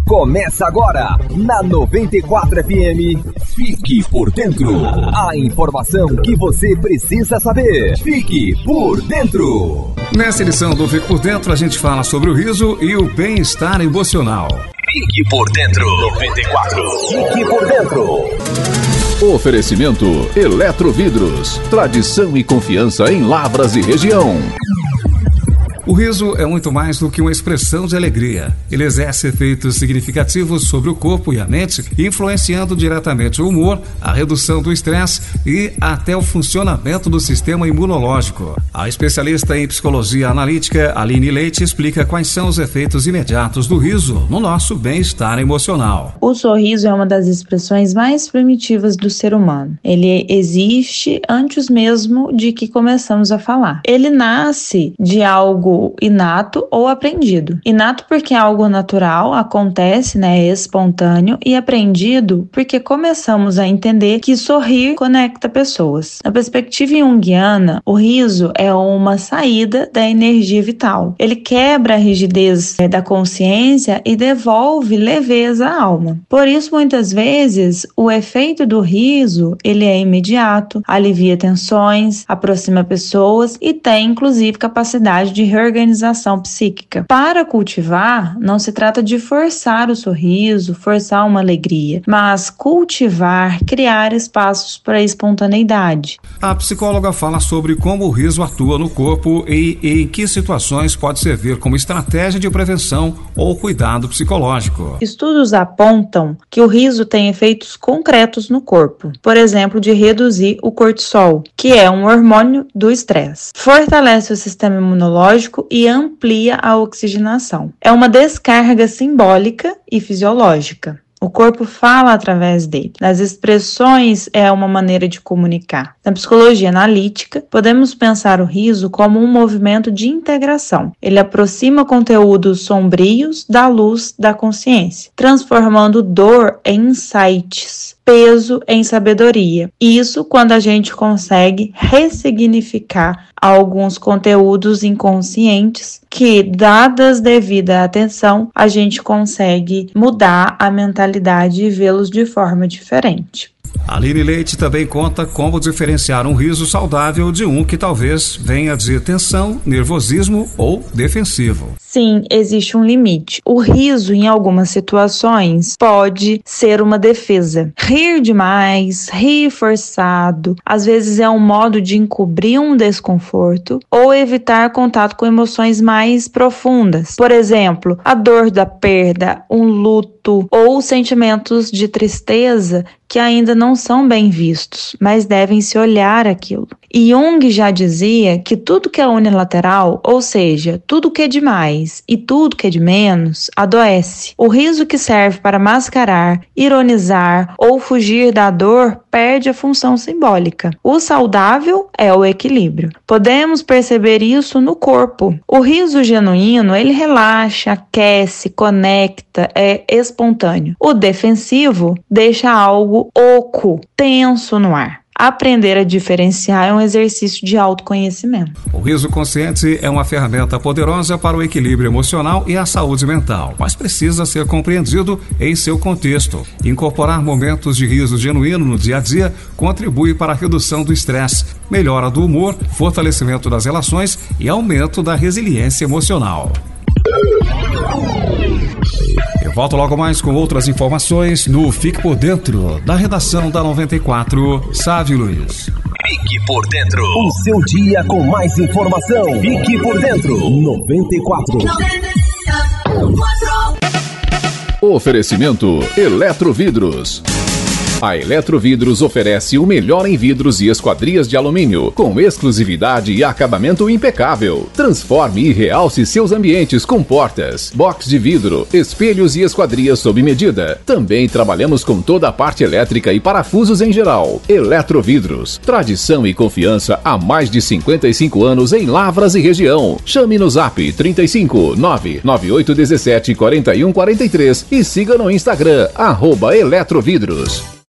Começa agora, na 94 FM, Fique por Dentro. A informação que você precisa saber. Fique por Dentro. Nessa edição do Fique por Dentro, a gente fala sobre o riso e o bem-estar emocional. Fique por Dentro. 94. Fique por Dentro. Oferecimento Eletrovidros. Tradição e confiança em Lavras e região. O riso é muito mais do que uma expressão de alegria. Ele exerce efeitos significativos sobre o corpo e a mente, influenciando diretamente o humor, a redução do estresse e até o funcionamento do sistema imunológico. A especialista em psicologia analítica, Aline Leite, explica quais são os efeitos imediatos do riso no nosso bem-estar emocional. O sorriso é uma das expressões mais primitivas do ser humano. Ele existe antes mesmo de que começamos a falar. Ele nasce de algo inato ou aprendido. Inato porque é algo natural, acontece, é espontâneo, e aprendido porque começamos a entender que sorrir conecta pessoas. Na perspectiva junguiana, o riso é uma saída da energia vital. Ele quebra a rigidez da consciência e devolve leveza à alma. Por isso, muitas vezes, o efeito do riso, ele é imediato, alivia tensões, aproxima pessoas e tem, inclusive, capacidade de organização psíquica. Para cultivar, não se trata de forçar o sorriso, forçar uma alegria, mas cultivar, criar espaços para a espontaneidade. A psicóloga fala sobre como o riso atua no corpo e em que situações pode servir como estratégia de prevenção ou cuidado psicológico. Estudos apontam que o riso tem efeitos concretos no corpo, por exemplo, de reduzir o cortisol, que é um hormônio do estresse, fortalece o sistema imunológico e amplia a oxigenação. É uma descarga simbólica e fisiológica. O corpo fala através dele. Nas expressões é uma maneira de comunicar. Na psicologia analítica, podemos pensar o riso como um movimento de integração. Ele aproxima conteúdos sombrios da luz da consciência, transformando dor em insights, peso em sabedoria. Isso quando a gente consegue ressignificar alguns conteúdos inconscientes que, dadas devida atenção, a gente consegue mudar a mentalidade e vê-los de forma diferente. A Aline Leite também conta como diferenciar um riso saudável de um que talvez venha de tensão, nervosismo ou defensivo. Sim, existe um limite. O riso, em algumas situações, pode ser uma defesa. Rir demais, rir forçado, às vezes é um modo de encobrir um desconforto ou evitar contato com emoções mais profundas. Por exemplo, a dor da perda, um luto ou sentimentos de tristeza que ainda não são bem vistos, mas devem se olhar aquilo. E Jung já dizia que tudo que é unilateral, ou seja, tudo que é demais e tudo que é de menos, adoece. O riso que serve para mascarar, ironizar ou fugir da dor perde a função simbólica. O saudável é o equilíbrio. Podemos perceber isso no corpo. O riso genuíno, ele relaxa, aquece, conecta, é espontâneo. O defensivo deixa algo oco, tenso no ar. Aprender a diferenciar é um exercício de autoconhecimento. O riso consciente é uma ferramenta poderosa para o equilíbrio emocional e a saúde mental, mas precisa ser compreendido em seu contexto. Incorporar momentos de riso genuíno no dia a dia contribui para a redução do estresse, melhora do humor, fortalecimento das relações e aumento da resiliência emocional. Eu volto logo mais com outras informações no Fique por Dentro, da redação da 94, Sávio Luiz. Fique por Dentro. O seu dia com mais informação. Fique por Dentro. 94. Oferecimento Eletrovidros. A Eletrovidros oferece o melhor em vidros e esquadrias de alumínio, com exclusividade e acabamento impecável. Transforme e realce seus ambientes com portas, box de vidro, espelhos e esquadrias sob medida. Também trabalhamos com toda a parte elétrica e parafusos em geral. Eletrovidros, tradição e confiança há mais de 55 anos em Lavras e região. Chame no Zap 35 99817 4143 e siga no Instagram @Eletrovidros.